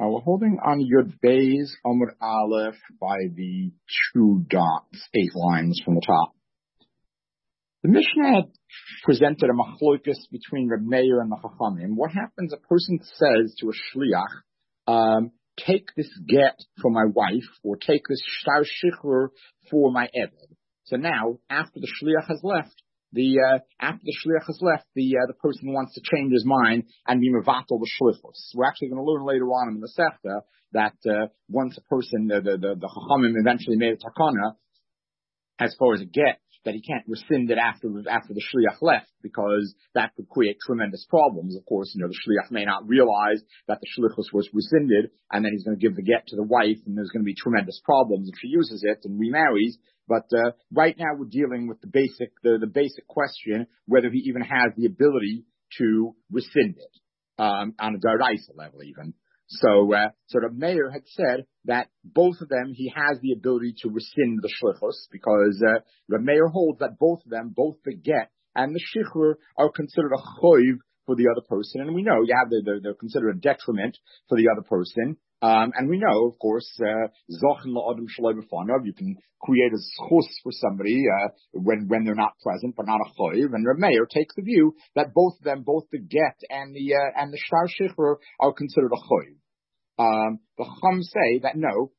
We're holding on Yud Beis Amud Aleph by the 2 dots, 8 lines from the top. The Mishnah had presented a machlokus between Reb Meir and the Chachamim. What happens? A person says to a shliach, take this get for my wife, or take this shtar shichrur for my eved. So now, after the shliach has left, the person wants to change his mind and be mevatel the shlichus. We're actually going to learn later on in the Sechta that once a person, the Chachamim eventually made a takana as far as a get, that he can't rescind it after the shliach left, because that could create tremendous problems. Of course, the shliach may not realize that the shlichus was rescinded, and then he's going to give the get to the wife, and there's going to be tremendous problems if she uses it and remarries. But right now we're dealing with the basic question whether he even has the ability to rescind it on a daraisa level even. So the mayor had said that both of them, he has the ability to rescind the shlichus, because the mayor holds that both of them, both the get and the shichrur, are considered a choiv for the other person. And we know, they're considered a detriment for the other person. And we know, of course, zochen la'adam shaloi b'fanav, you can create a schus for somebody when they're not present, but not a choiv. And the mayor takes the view that both of them, both the get and the shtar shichrur, are considered a choiv. The Chacham say that no,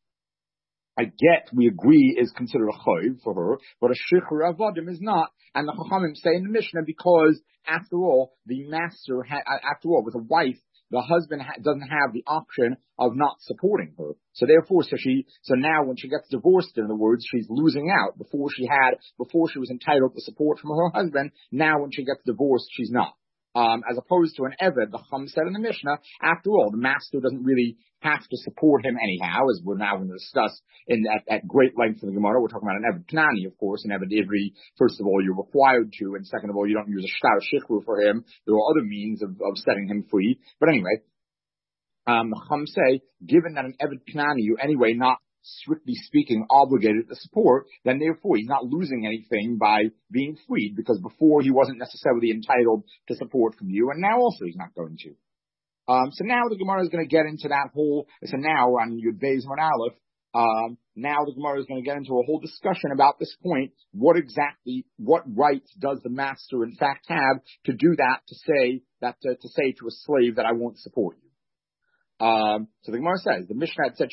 a get, we agree, is considered a choiv for her, but a shichrur avodim is not. And the Chachamim say in the Mishnah, because after all, the master, with a wife, the husband doesn't have the option of not supporting her. So therefore, so now when she gets divorced, in other words, she's losing out. Before she was entitled to support from her husband, now when she gets divorced, she's not. As opposed to an eved, the Chum said in the Mishnah, after all, the master doesn't really have to support him anyhow, as we're now going to discuss at great length in the Gemara. We're talking about an eved knani, of course, an eved ivri. First of all, you're required to, and second of all, you don't use a shtar shichrur for him. There are other means of setting him free. But anyway, the Chum say, given that an eved knani, you anyway not strictly speaking obligated to support, then therefore he's not losing anything by being freed, because before he wasn't necessarily entitled to support from you, and now also he's not going to. So now the Gemara is going to get into that whole, so now on Yud Beis Amud Aleph, now the Gemara is going to get into a whole discussion about this point. What rights does the master in fact have to do that, to say to a slave that I won't support you? So the Gemara says, the Mishnah had said,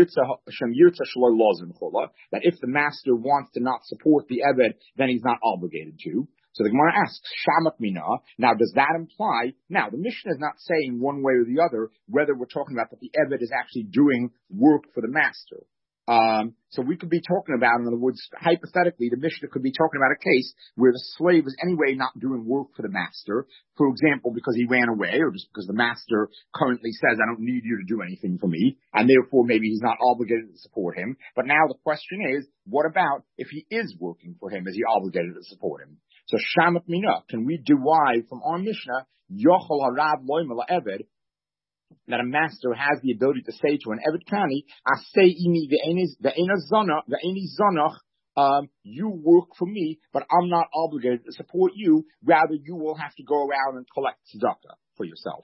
that if the master wants to not support the eved, then he's not obligated to. So the Gemara asks, Shamak Mina, now does that imply, now the Mishnah is not saying one way or the other whether we're talking about that the eved is actually doing work for the master. So we could be talking about, in other words, hypothetically, the Mishnah could be talking about a case where the slave is anyway not doing work for the master, for example, because he ran away, or just because the master currently says, I don't need you to do anything for me, and therefore maybe he's not obligated to support him. But now the question is, what about if he is working for him? Is he obligated to support him? So Shamak Mina, can we derive from our Mishnah, Yochel Harav Loimel Eved, that a master has the ability to say to an eved kani, you work for me, but I'm not obligated to support you. Rather, you will have to go around and collect tzedakah for yourself.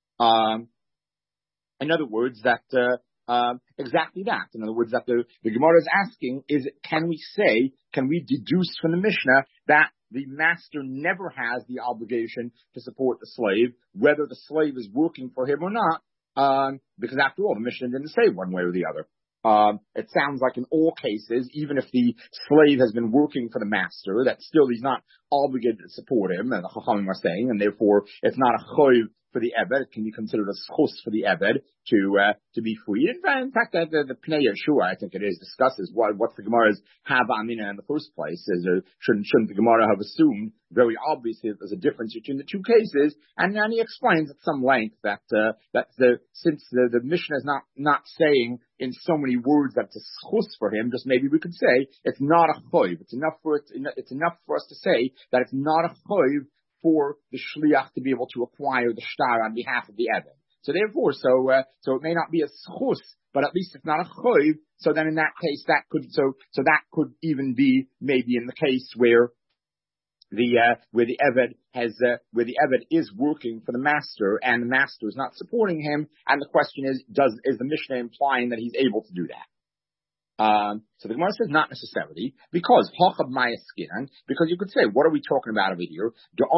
In other words, that exactly that. In other words, that the Gemara is asking is, can we deduce from the Mishnah that the master never has the obligation to support the slave, whether the slave is working for him or not, because after all, the Mishnah didn't say one way or the other. It sounds like in all cases, even if the slave has been working for the master, that still he's not obligated to support him, and the Chachamim are saying, and therefore it's not a choiv for the eved. It can be considered a schus for the eved to be free. In fact, the Pnei Yeshua, I think it is, discusses what's the Gemara's Hava Amina in the first place. Shouldn't the Gemara have assumed very obviously that there's a difference between the two cases? And then he explains at some length that since the Mishnah is not saying in so many words that it's a schus for him, just maybe we could say it's not a choiv. It's enough for us to say that it's not a choiv for the shliach to be able to acquire the shtar on behalf of the eved. So therefore, so it may not be a schus, but at least it's not a choiv. So then in that case, that could even be maybe in the case where the eved where the Eved is working for the master and the master is not supporting him. And the question is the Mishnah implying that he's able to do that? So the Gemara says not necessarily, because hachab mayaskinan, because you could say, what are we talking about over here?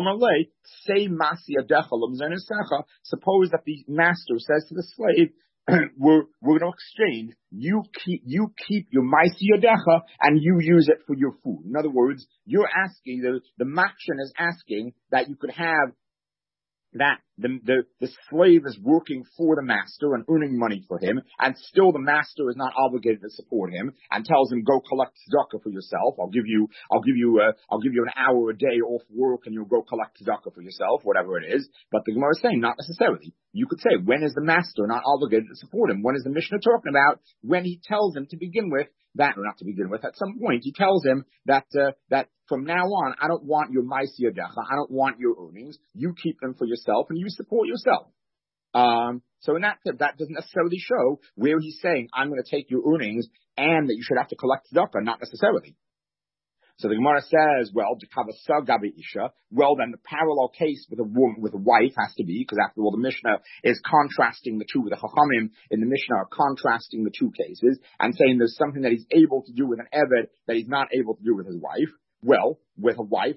Suppose that the master says to the slave, we're going to exchange. You keep your maisi yadecha and you use it for your food. In other words, you're asking, the makshan is asking that you could have that the slave is working for the master and earning money for him, and still the master is not obligated to support him and tells him, go collect tzedakah for yourself. I'll give you an hour a day off work and you'll go collect tzedakah for yourself, whatever it is. But the Gemara is saying not necessarily. You could say, when is the master not obligated to support him? When is the Mishnah talking about? When he tells him to begin with that, or not to begin with, at some point he tells him that from now on, I don't want your maisi yadecha, I don't want your earnings. You keep them for yourself and you support yourself. So in that doesn't necessarily show where he's saying, I'm going to take your earnings and that you should have to collect tzedakah, not necessarily. So the Gemara says, well, then the parallel case with a woman, with a wife has to be, because after all, the Mishnah is contrasting the two, the Chachamim in the Mishnah are contrasting the two cases and saying there's something that he's able to do with an Eved that he's not able to do with his wife. Well, with a wife,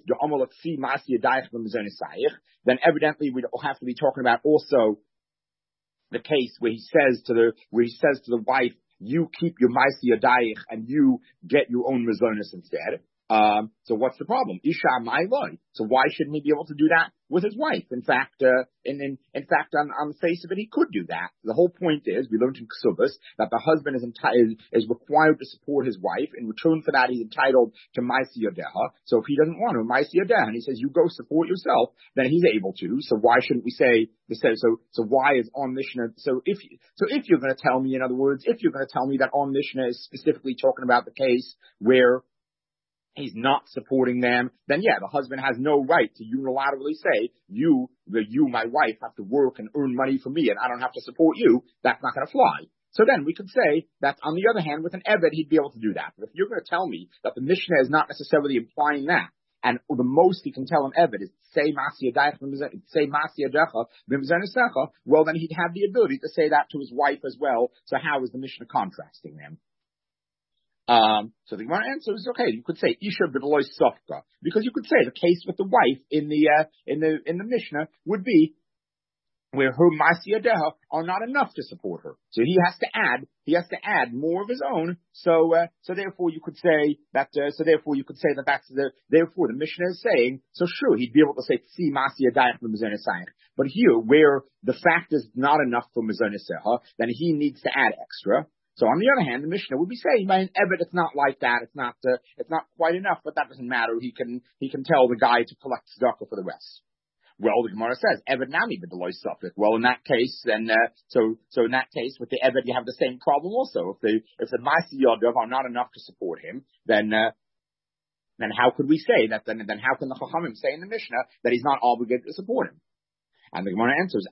then evidently we have to be talking about also the case where he says to the wife, you keep your maisi yadayich and you get your own mazonos instead. So what's the problem? Isha ma'iloi. So why shouldn't he be able to do that with his wife? In fact, on the face of it, he could do that. The whole point is, we learned in Ksubas that the husband is required to support his wife. In return for that, he's entitled to maisi yadeha. So if he doesn't want to, maisi yadeha, and he says, you go support yourself, then he's able to. So why shouldn't we say, so why is on Mishnah, so if you're going to tell me, in other words, if you're going to tell me that on Mishnah is specifically talking about the case where he's not supporting them, then yeah, the husband has no right to unilaterally say, you, my wife, have to work and earn money for me and I don't have to support you. That's not going to fly. So then we could say that on the other hand, with an Eved, he'd be able to do that. But if you're going to tell me that the Mishnah is not necessarily implying that, and the most he can tell an Eved is say Masiyadecha, well then he'd have the ability to say that to his wife as well. So how is the Mishnah contrasting them? So the Gemara answer is okay. You could say Isha b'deloy sofka, because you could say the case with the wife in the Mishnah would be where her masiyadeha are not enough to support her. So he has to add more of his own. So therefore you could say that. Therefore the Mishnah is saying, so sure he'd be able to say tzi masiyadayach b'mizonosayach. But here where the fact is not enough for mizonoseha, then he needs to add extra. So on the other hand, the Mishnah would be saying, by an Eved, it's not like that. It's not quite enough, but that doesn't matter. He can tell the guy to collect tzedakah for the rest. Well, the Gemara says, Eved nami b'deloy sofek. Well, in that case, then, so in that case, with the Eved, you have the same problem also. If the Maisi Yadav are not enough to support him, then how could we say that, then how can the Chachamim say in the Mishnah that he's not obligated to support him? And the Gemara answers,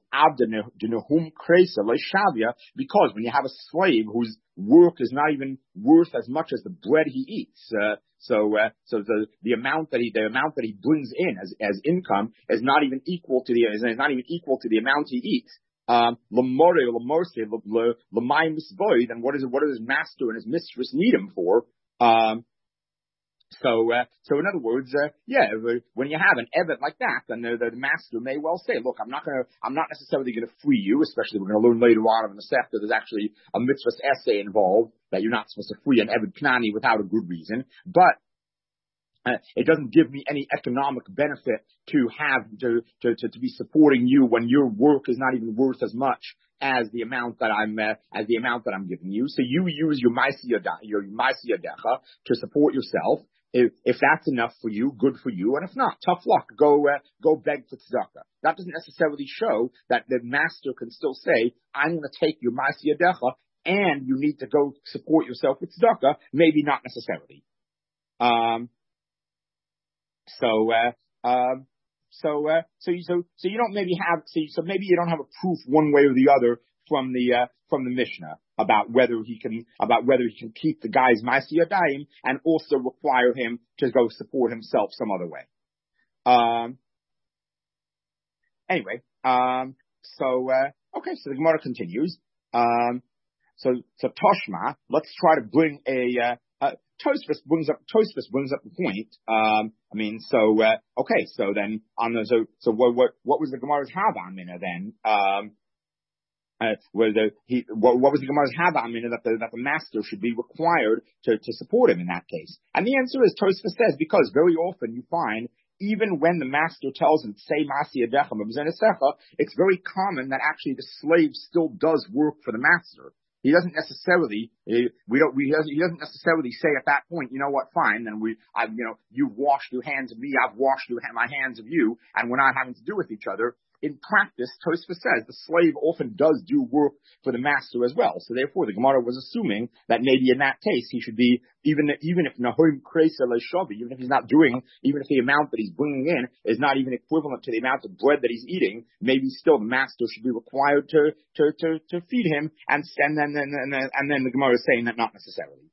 because when you have a slave whose work is not even worth as much as the bread he eats, so the amount that he brings in as income is not even equal to the amount he eats. Then what does his master and his mistress need him for? So in other words, when you have an Eved like that, then the master may well say, look, I'm not necessarily going to free you, especially we're going to learn later on in the Sefta, there's actually a mitzvah's essay involved that you're not supposed to free an Eved Knani without a good reason, but it doesn't give me any economic benefit to be supporting you when your work is not even worth as much as the amount that I'm giving you. So you use your maisi yadecha to support yourself. If that's enough for you, good for you. And if not, tough luck. Go beg for tzedakah. That doesn't necessarily show that the master can still say, I'm going to take your maisi yadecha and you need to go support yourself with tzedakah. Maybe not necessarily. So you don't maybe have, so maybe you don't have a proof one way or the other from the Mishnah about whether he can keep the guy's Maisi Yadayim and also require him to go support himself some other way. Anyway, okay, so the Gemara continues. So Toshma, let's try to bring Tosfos brings up the point. Okay, so then what was the Gemara's Hava Amina then? What was the Gemara's Hava Amina that the master should be required to support him in that case? And the answer is Tosfos says because very often you find even when the master tells him say Masi Adechem, it's very common that actually the slave still does work for the master. He doesn't necessarily, he doesn't necessarily say at that point, you know what, fine, then you've washed your hands of me, I've washed my hands of you, and we're not having to do with each other. In practice, Tosfos says the slave often does do work for the master as well. So therefore, the Gemara was assuming that maybe in that case he should be, even if Nahum Kreisa Leishavi, even if he's not doing, even if the amount that he's bringing in is not even equivalent to the amount of bread that he's eating, maybe still the master should be required to feed him, and then the Gemara is saying that not necessarily.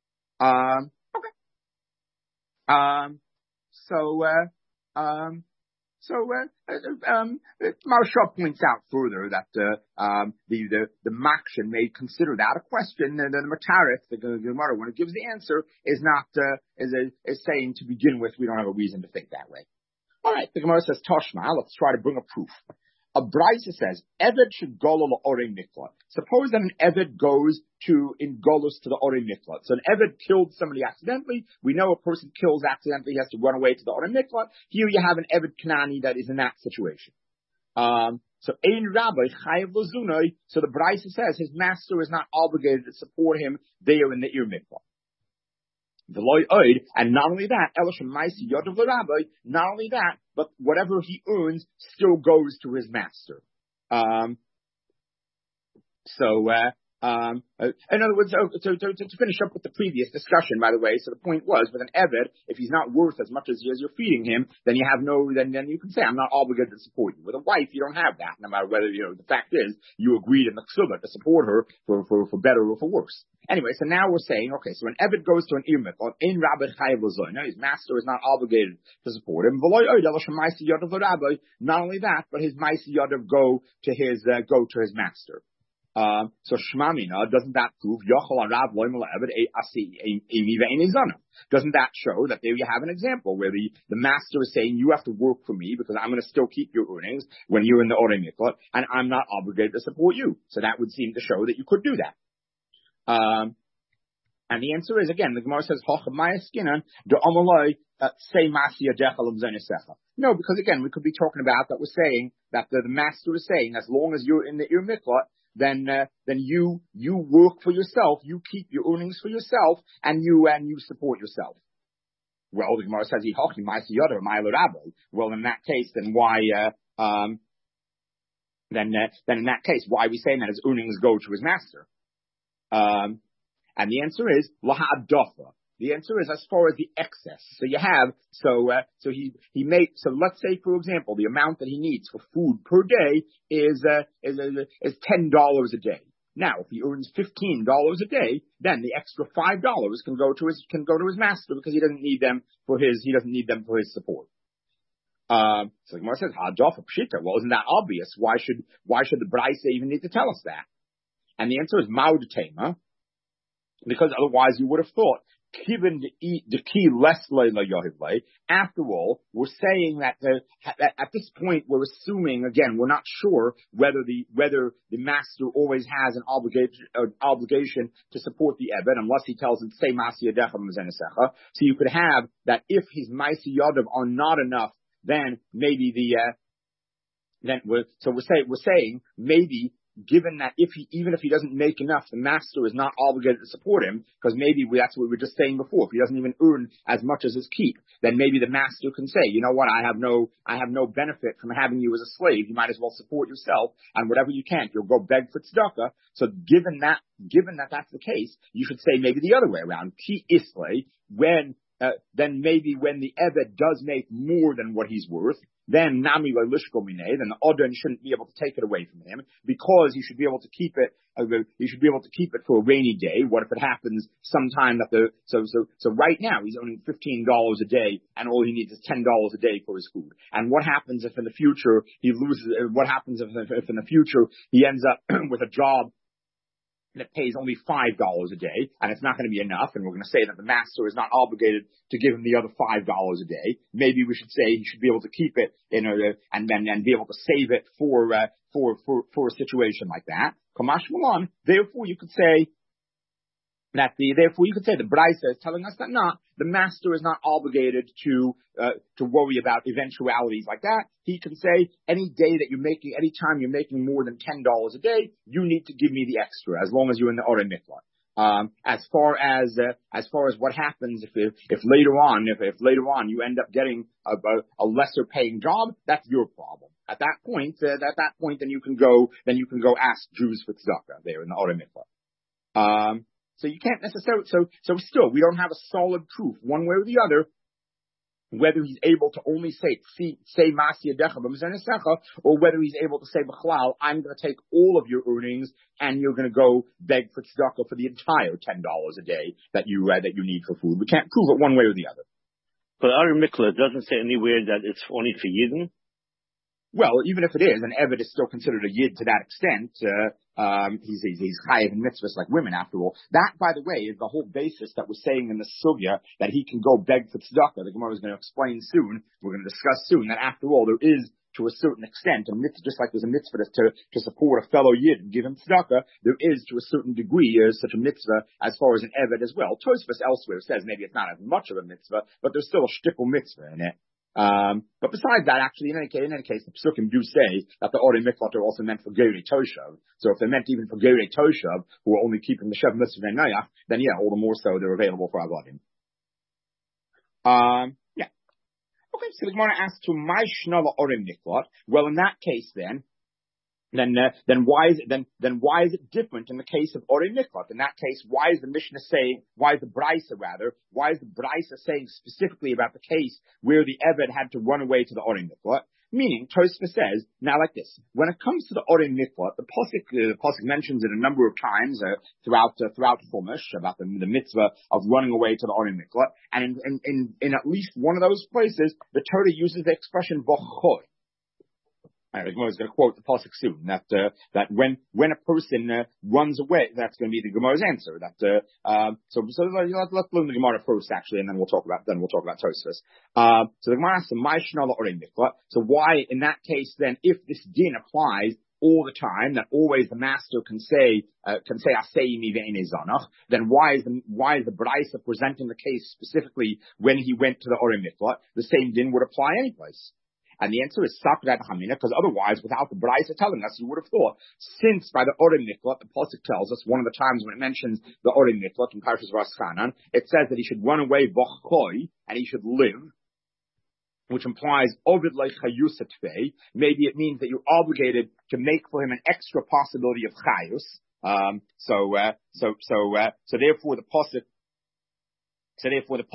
Maharsha points out further that the Makshan may consider that a question, and the Matarif, the Gemara, when it gives the answer, is saying to begin with, we don't have a reason to think that way. All right, the Gemara says Toshma. Let's try to bring a proof. A Braisa says Eved should go to Orei Miklat. Suppose that an Eved goes in Golus to the Orei Miklat. So an Eved killed somebody accidentally. We know a person kills accidentally, he has to run away to the Orei Miklat. Here you have an Eved Kanani that is in that situation. So Ein Rabbi Chayav Lazunai. So the Braisa says his master is not obligated to support him there in the Ir Miklat. And not only that, not only that, but whatever he earns still goes to his master. In other words, to finish up with the previous discussion, by the way, so the point was, with an Eved, if he's not worth as much as you're feeding him, then you have then you can say, I'm not obligated to support you. With a wife, you don't have that, no matter whether, the fact is, you agreed in the Ksubah to support her for better or for worse. Anyway, so now we're saying, okay, so when Eved goes to an Irmit, or in Rabbi Chayav Lazoy, his master is not obligated to support him. Not only that, but his Maisi Yodav go to his master. So Shmamina, doesn't that prove doesn't that show that there you have an example where the master is saying you have to work for me because I'm going to still keep your earnings when you're in the Orei Miklat, and I'm not obligated to support you. So that would seem to show that you could do that. And the answer is, again, the Gemara says, no, because again, we could be talking about that we're saying that the master is saying as long as you're in the Ir Miklat, then you work for yourself, you keep your earnings for yourself, and you support yourself. Well, the Gemara says, well, in that case, then why, then in that case, why are we saying that his earnings go to his master? And the answer is laha'adofa. The answer is as far as the excess. So you have, so let's say, for example, the amount that he needs for food per day is $10 a day. Now, if he earns $15 a day, then the extra $5 can go to his master because he doesn't need them for his support. So the Gemara says, ha'adofa pshita. Well, isn't that obvious? Why should the Braisa even need to tell us that? And the answer is ma'udatema, because otherwise you would have thought, given the key less after all, we're saying that at this point we're assuming, again, we're not sure whether the master always has an obligation to support the Eved unless he tells him say Masi Yadechem Zenesecha. So you could have that if his Masi Yadav are not enough, then maybe we're saying maybe, given that even if he doesn't make enough, the master is not obligated to support him, because maybe that's what we were just saying before. If he doesn't even earn as much as his keep, then maybe the master can say, you know what, I have no benefit from having you as a slave. You might as well support yourself, and whatever you can't, you'll go beg for tzedakah. So given that that's the case, you should say maybe the other way around. Ki islay, then maybe when the Eved does make more than what he's worth, then Nami Lishko Mine, then the Odin shouldn't be able to take it away from him because he should be able to keep it. He should be able to keep it for a rainy day. What if it happens sometime that so right now he's earning $15 a day and all he needs is $10 a day for his food. And what happens if in the future he loses? What happens if in the future he ends up with a job that pays only $5 a day, and it's not going to be enough, and we're going to say that the master is not obligated to give him the other $5 a day. Maybe we should say he should be able to keep it and be able to save it for a situation like that. Kamash Malan. Therefore, you could say the Braisa is telling us that the master is not obligated to worry about eventualities like that. He can say any time you're making more than $10 a day, you need to give me the extra as long as you're in the Orei Miklat. As far as what happens if later on you end up getting a lesser paying job, that's your problem. At that point, then you can go ask Jews for tzedakah there in the Orei Miklat. So you can't necessarily, so still, we don't have a solid proof one way or the other whether he's able to only say Masi Yadecha b'Mizranesecha, or whether he's able to say B'chlal, I'm going to take all of your earnings and you're going to go beg for tzedakah for the entire $10 a day that you need for food. We can't prove it one way or the other. But Orei Miklat doesn't say anywhere that it's only for Yidden. Well, even if it is, an Eved is still considered a Yid to that extent. He's chayav in mitzvahs like women, after all. That, by the way, is the whole basis that we're saying in the sugya that he can go beg for tzedakah. The Gemara is going to explain soon. We're going to discuss soon that, after all, there is, to a certain extent, a mitzvah, just like there's a mitzvah to support a fellow Yid and give him tzedakah, there is, to a certain degree, such a mitzvah as far as an Eved as well. Tosfos elsewhere says maybe it's not as much of a mitzvah, but there's still a shtickle mitzvah in it. But besides that, actually, in any case, the Pesukim do say that the Orei Miklat are also meant for Gerei Toshav. So if they're meant even for Gerei Toshav, who are only keeping the Shev Mitzvah and Nayach, then yeah, all the more so they're available for Avadim. Yeah. Okay, so the Gemara asks to my Shnala Orei Miklat. Well, in that case then why is it different in the case of Orei Miklat? In that case, why is the Braisa saying specifically about the case where the Eved had to run away to the Orei Miklat? Meaning, Tosfos says, now like this, when it comes to the Orei Miklat, the Pasuk mentions it a number of times throughout Chumash about the mitzvah of running away to the Orei Miklat, and in at least one of those places, the Torah uses the expression V'choi. The Gemara is going to quote the pasuk soon. That when a person runs away, that's going to be the Gemara's answer. So let's learn the Gemara first, actually, and then we'll talk about Tosfos. So the Gemara asks, "My shnala Orei Miklat." So why, in that case, then, if this din applies all the time, that always the master can say Asei mi ve'enei zanach, then why is the Braisa presenting the case specifically when he went to the Orei Miklat? The same din would apply anyplace. And the answer is Sakrat Hamina, because otherwise, without the Braisa telling us, you would have thought, since by the Orei Miklat, the Pasuk tells us, one of the times when it mentions the Orei Miklat in Parshas Ras Chanan, it says that he should run away Bochoi, and he should live, which implies Ovid Leichayus Atvei. Maybe it means that you're obligated to make for him an extra possibility of Chayus. So therefore the Pasuk, so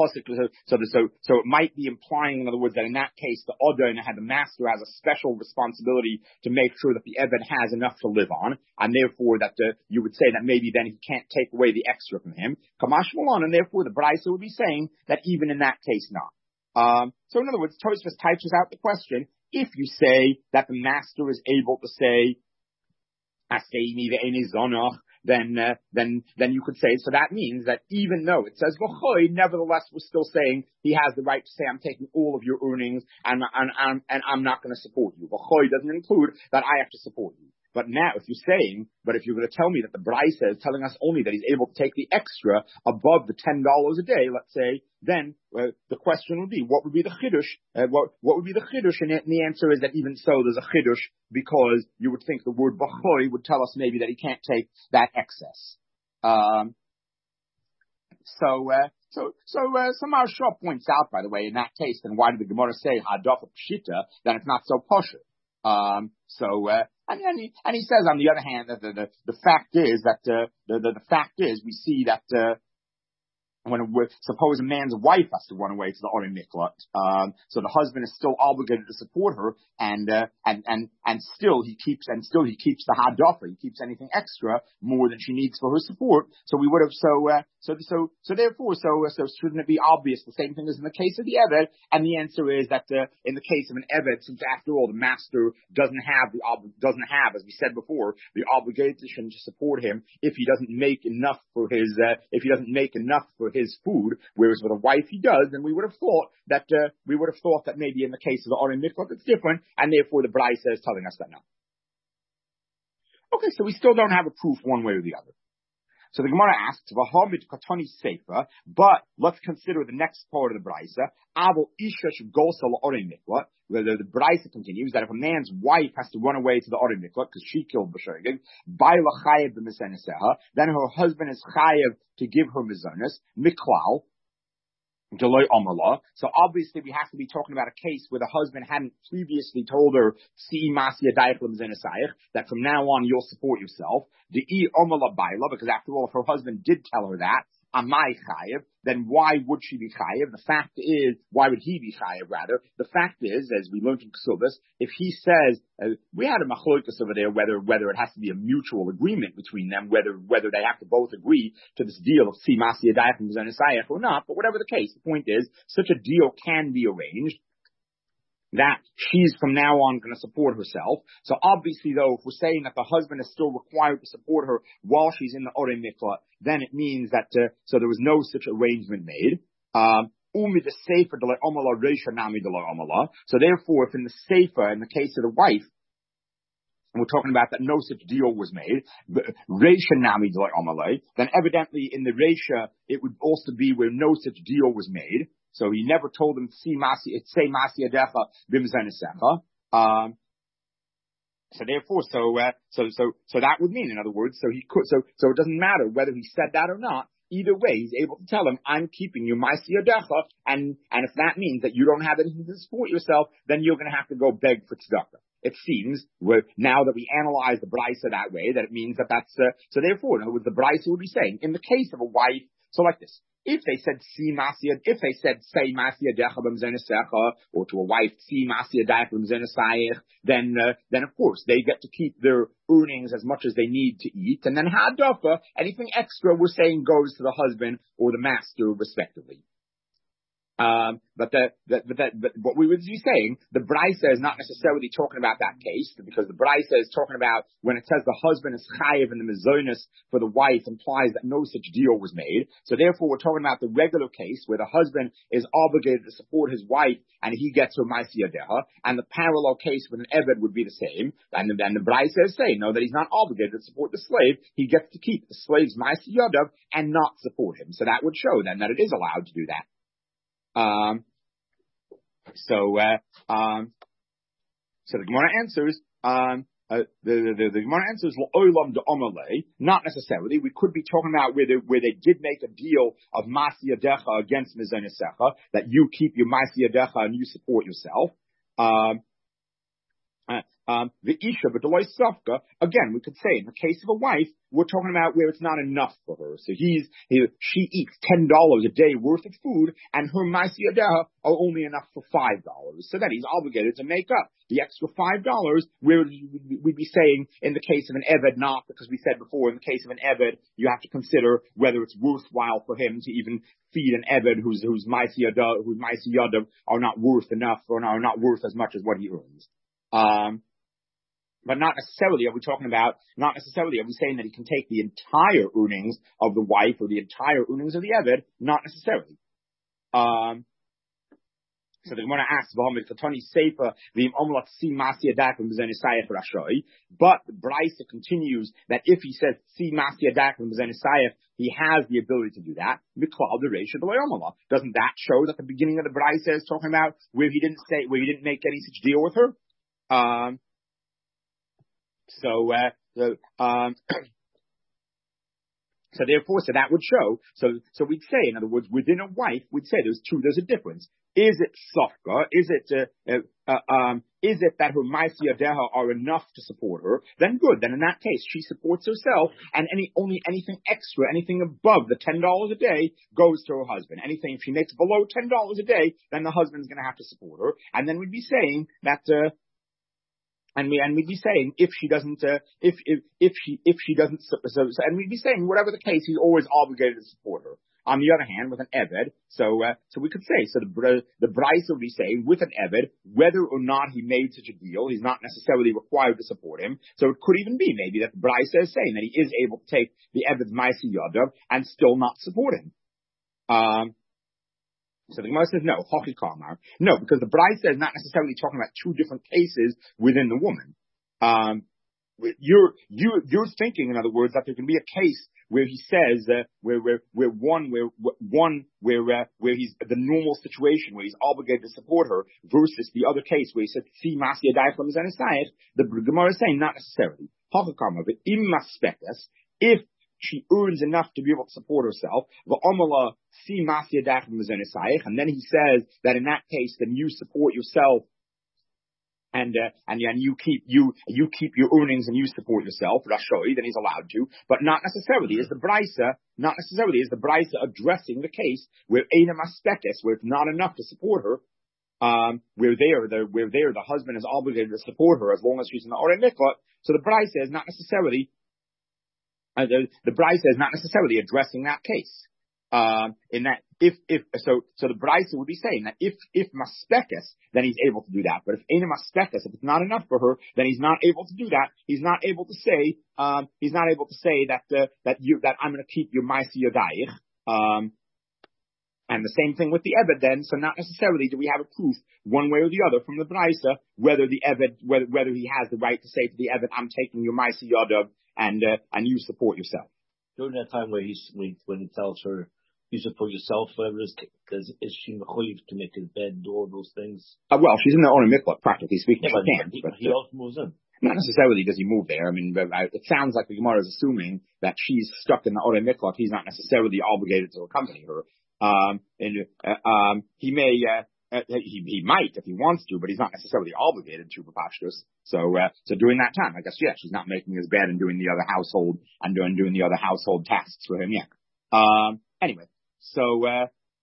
it might be implying, in other words, that in that case, the master has a special responsibility to make sure that the Eved has enough to live on, and therefore that you would say that maybe then he can't take away the extra from him. Kamash Malon, and therefore the Braisa would be saying that even in that case not. So in other words, Tosfos types out the question, if you say that the master is able to say, Aseini ve'enei zonach, then you could say, so that means that even though it says v'choi, nevertheless we're still saying he has the right to say, I'm taking all of your earnings and I'm not going to support you. V'choi doesn't include that I have to support you. But now, if you're going to tell me that the Braisa is telling us only that he's able to take the extra above the $10 a day, let's say, then the question would be, what would be the chiddush? What would be the chiddush in it? And the answer is that even so, there's a chiddush, because you would think the word b'choi would tell us maybe that he can't take that excess. So Maharsha points out, by the way, in that case, then why did the Gemara say hadaf pshita? Then it's not so posher. And he says, on the other hand, that the fact is that the fact is we see that suppose a man's wife has to run away to the Orim Miklat, so the husband is still obligated to support her, and still he keeps the hadafa, he keeps anything extra more than she needs for her support. So we would have therefore shouldn't it be obvious the same thing as in the case of the Eved? And the answer is that in the case of an Eved, since after all the master doesn't have, as we said before, the obligation to support him if he doesn't make enough for his food, whereas with a wife he does, then we would have thought that maybe in the case of the Orim Miklat it's different, and therefore the Braisa is telling us that now. Okay, so we still don't have a proof one way or the other. So the Gemara asks, "V'hamid katani sefer," but let's consider the next part of the Braisa. Avol isha shegolsa la'Orim Miklat. Where the Braisa continues that if a man's wife has to run away to the Orim Miklat because she killed b'shogeg, ba'ila chayev b'mizeneseha, then her husband is chayev to give her mizonos miklal. So obviously we have to be talking about a case where the husband hadn't previously told her that from now on you'll support yourself. Because after all, if her husband did tell her that, Amai chayev, then why would she be chayev? Why would he be chayev rather? The fact is, as we learned in Ksubas, if he says, we had a machlokas over there whether it has to be a mutual agreement between them, whether they have to both agree to this deal of si masi adayach and zanasayach or not, but whatever the case, the point is, such a deal can be arranged that she's from now on going to support herself. So obviously, though, if we're saying that the husband is still required to support her while she's in the Orim Miklat, then it means that so there was no such arrangement made. So therefore, if in the Sefer, in the case of the wife, and we're talking about that no such deal was made, then evidently in the Reisha, it would also be where no such deal was made. So he never told him say masi adecha b'mzenesecha. So therefore, so that would mean, in other words, so it doesn't matter whether he said that or not. Either way, he's able to tell him, I'm keeping you masi adecha, and if that means that you don't have anything to support yourself, then you're going to have to go beg for tzedakah. It seems, now that we analyze the Braisa that way, that it means that's, so therefore, in other words, the Braisa would be saying, in the case of a wife, so like this, if they said say masi adecha b'mzenesecha, or to a wife si masi adecha b'mzenesayich, then of course they get to keep their earnings as much as they need to eat, and then hadafa, anything extra we're saying goes to the husband or the master respectively. But what we would be saying, the Braisa is not necessarily talking about that case, because the Braisa is talking about when it says the husband is chayiv and the mizonos for the wife implies that no such deal was made. So therefore we're talking about the regular case where the husband is obligated to support his wife and he gets her ma'aseh yadeha, and the parallel case with an eved would be the same. And then the Braisa is saying, no, that he's not obligated to support the slave. He gets to keep the slave's ma'aseh yadev and not support him. So that would show then that it is allowed to do that. So the Gemara answers, the Gemara answers, not necessarily. We could be talking about where they did make a deal of ma'aseh yadecha against mizonesecha, that you keep your ma'aseh yadecha and you support yourself. The Isha, but Deloy Safka, again, we could say in the case of a wife, we're talking about where it's not enough for her. So she eats $10 a day worth of food, and her ma'aseh yadeha are only enough for $5. So then he's obligated to make up the extra $5, where we'd be saying in the case of an Eved not, because we said before, in the case of an Eved, you have to consider whether it's worthwhile for him to even feed an Eved whose ma'aseh yadeha are not worth enough, or are not worth as much as what he earns. But not necessarily are we saying that he can take the entire earnings of the wife or the entire earnings of the Eved. Not necessarily. So the Gemara asks, but the Braisa continues that if he says si masi adak and he has the ability to do that. Doesn't that show that the beginning of the Braisa is talking about where he didn't make any such deal with her? So therefore, so that would show, so we'd say, in other words, within a wife, we'd say there's a difference. Is it sofka? Is it that her maisi adeha are enough to support her? Then good. Then in that case, she supports herself, and anything extra, anything above the $10 a day goes to her husband. Anything if she makes below $10 a day, then the husband's going to have to support her. And then we'd be saying that. And we'd be saying if she doesn't, and we'd be saying whatever the case, he's always obligated to support her. On the other hand, with an eved, so we could say, so the Bryce would be saying with an eved, whether or not he made such a deal, he's not necessarily required to support him. So it could even be maybe that the Bryce is saying that he is able to take the eved's ma'aseh yadav and still not support him. So the Gemara says no, hochi kamar. No, because the Braisa is not necessarily talking about two different cases within the woman. You're thinking, in other words, that there can be a case where he says where he's the normal situation where he's obligated to support her versus the other case where he says si masi adaychlam zanisayich. The Gemara is saying not necessarily hochi kamar, but im maspekes, if she earns enough to be able to support herself. And then he says that in that case, then you support yourself, and you keep your earnings and you support yourself. Rashoi, then he's allowed to, but not necessarily is the Braisa addressing the case where Eina Maspekes, where it's not enough to support her. Where the husband is obligated to support her as long as she's in the Orei Mikvah. So the Braisa is not necessarily. The Braisa is not necessarily addressing that case. In that, the Braisa would be saying that if maspekes, then he's able to do that. But if ain't maspekes, if it's not enough for her, then he's not able to do that. He's not able to say that I'm going to keep your ma'aseh yadayich. And the same thing with the Eved then, so not necessarily do we have a proof one way or the other from the Braisa whether the Eved, whether he has the right to say to the Eved, I'm taking your ma'aseh yadav and you support yourself. During that time when he tells her, you support yourself, whatever it is, because is she mechuyev to make his bed, do all those things? Well, she's in the Orei Mikvah, practically speaking. Yeah, but he also moves in. Not necessarily does he move there. I mean, it sounds like the Gemara is assuming that she's stuck in the Orei Mikvah. He's not necessarily obligated to accompany her. He might if he wants to, but he's not necessarily obligated to Bapashtus. So during that time, I guess, yeah, she's not making his bed and doing the other household and doing the other household tasks for him. Yeah. Anyway, so yeah.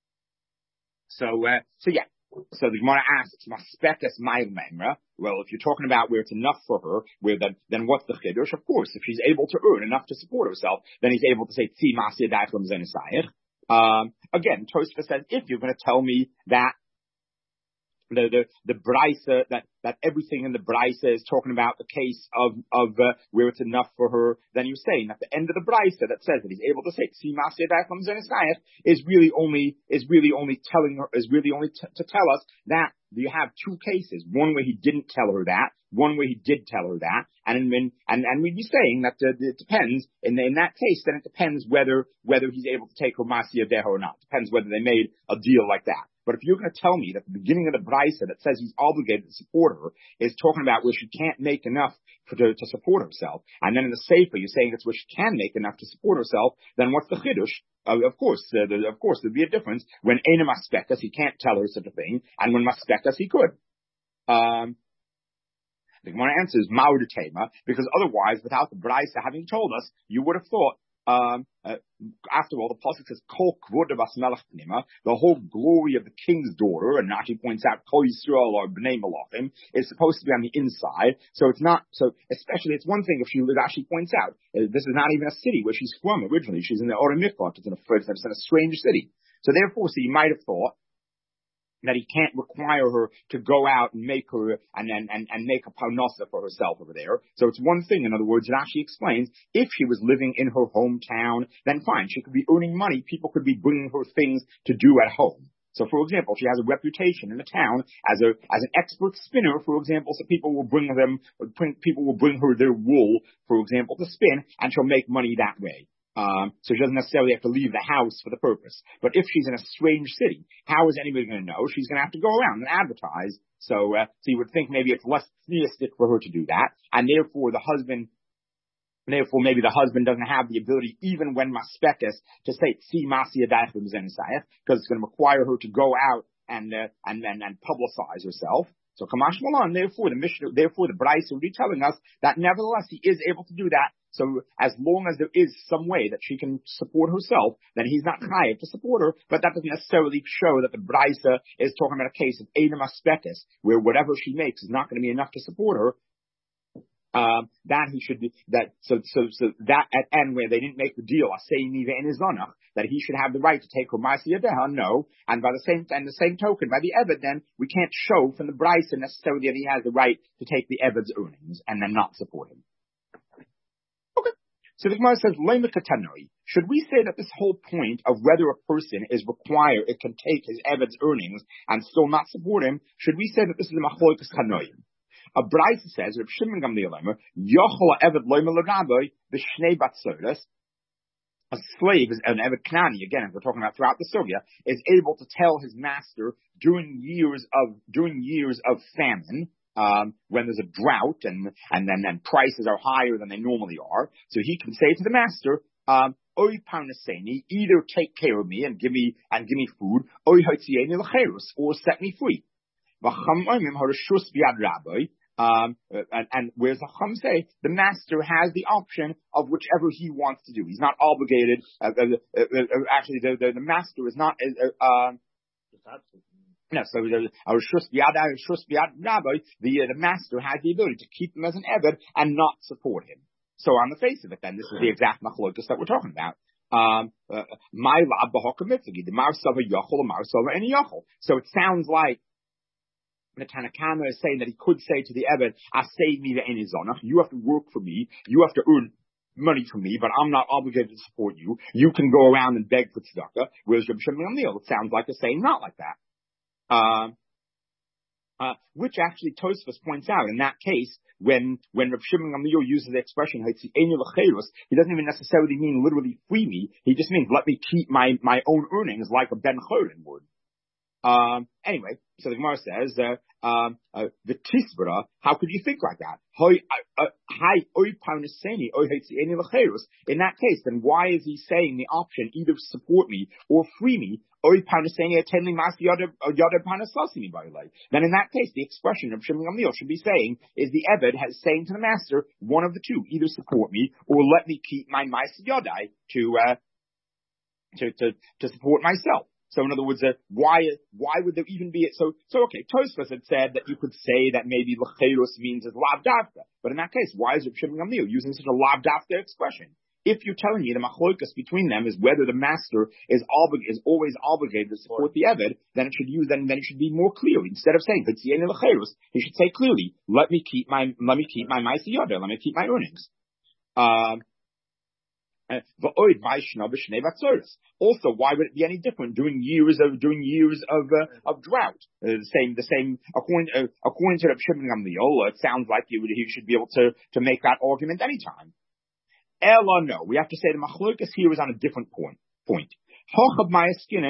So the Gemara asks, Maspekes ma'il memra. Well, if you're talking about where it's enough for her, then what's the chiddush? Of course, if she's able to earn enough to support herself, then he's able to say, Tzi ma'aseh yadaychlam zanisayich. Again, Tosfos says, if you're going to tell me that the Braisa, that everything in the Braisa is talking about the case of where it's enough for her, then you're saying at the end of the Braisa that says that he's able to say Si Ma'aseh Yadaychlam Zanisayich is really only telling her, to tell us that you have two cases, one where he didn't tell her that, one where he did tell her that, and we'd be saying that it depends in that case. Then it depends whether he's able to take her Ma'aseh Yadeha or not. It depends whether they made a deal like that. But if you're going to tell me that the beginning of the Braisa that says he's obligated to support her is talking about where she can't make enough to support herself, and then in the Sefer you're saying it's where she can make enough to support herself, then what's the chiddush? Of course, there'd be a difference when Eina Maspekes he can't tell her such a thing, and when Maspekes he could. The Gemara answers Ma'ur Tema, because otherwise, without the Braisa having told us, you would have thought. After all, the pasuk says Kol Kvod Bas Melech Pnima, the whole glory of the king's daughter, and Rashi points out Kol Yisrael or Bnei Malachim is supposed to be on the inside. So it's not. So especially, it's one thing if Rashi points out this is not even a city where she's from originally. She's in the Orei Mikvah. It's in a strange city. So therefore, you might have thought that he can't require her to go out and make her and make a parnasa for herself over there. So it's one thing. In other words, Rashi explains if she was living in her hometown, then fine, she could be earning money. People could be bringing her things to do at home. So, for example, she has a reputation in the town as an expert spinner, for example. So people will bring her their wool, for example, to spin, and she'll make money that way. So she doesn't necessarily have to leave the house for the purpose. But if she's in a strange city, how is anybody going to know? She's going to have to go around and advertise. So you would think maybe it's less theistic for her to do that, and therefore the husband And therefore, maybe the husband doesn't have the ability, even when maspekes, to say "Si masi yadayach b'mzenisayach," because it's going to require her to go out and publicize herself. So Kamash Malan, therefore the Bryce will be telling us that nevertheless he is able to do that. So as long as there is some way that she can support herself, then he's not chayav to support her. But that doesn't necessarily show that the Brysa is talking about a case of Eina Maspekes, where whatever she makes is not going to be enough to support her. That he should be so that at end where they didn't make the deal, that he should have the right to take her ma'aseh yadeha. No, and by the same token, by the Eved, then we can't show from the Bryson necessarily that he has the right to take the Eved's earnings and then not support him. Okay, so the Gemara says, should we say that this whole point of whether a person is required, it can take his Eved's earnings and still not support him? Should we say that this is a machlokas chanoim? A Bryce says, Reb Shimon Gamliel Omer, Yochel Eved Loimer L'Rabbi B'Shnei Batzoros. A slave, an Eved Knani, again, as we're talking about throughout the Sugya, is able to tell his master during years of famine, when there's a drought and then prices are higher than they normally are. So he can say to the master, Oy Parnaseni, either take care of me and give me food, Oy Hotzieni L'Cherus, or set me free. And whereas the Chum say the master has the option of whichever he wants to do. He's not obligated. Actually, the master is not. No, so the master has the ability to keep him as an eved and not support him. So on the face of it, then this is the exact machlokas that we're talking about. My lab the marsava yochol, marsava any yochol. So it sounds like the Tanakama is saying that he could say to the Eved, "Asay mi ve'eni zonach." You have to work for me. You have to earn money from me, but I'm not obligated to support you. You can go around and beg for tzedakah. Whereas Reb Shimon Gamliel, it sounds like they're saying not like that. Which actually Tosfos points out in that case, when Reb Shimon Gamliel uses the expression "Hotzieni L'Cherus," he doesn't even necessarily mean literally free me. He just means let me keep my own earnings like a Ben Chorin would. Anyway, so the Gemara says, the Tisbara, how could you think like that? In that case, then why is he saying the option either support me or free me? Then in that case, the expression of Shimon Gamliel should be saying is the Eved has saying to the master, one of the two, either support me or let me keep my Ma'aseh Yadai to support myself. So in other words, why would there even be it? So okay, Tosfos had said that you could say that maybe l'cherus means is lav davka, but in that case, why is Reb Shimon Gamliel using such a lav davka expression? If you're telling me the machlokas between them is whether the master is always obligated to support the Eved, then it should be more clear. Instead of saying Hotzieni L'Cherus, he should say clearly, let me keep my Ma'aseh Yadai, let me keep my earnings. Also, why would it be any different during years of drought? The same. According to Reb Shimon Gamliel, it sounds like he should be able to make that argument anytime. Ella, no, we have to say the machlokas here is on a different point. So we're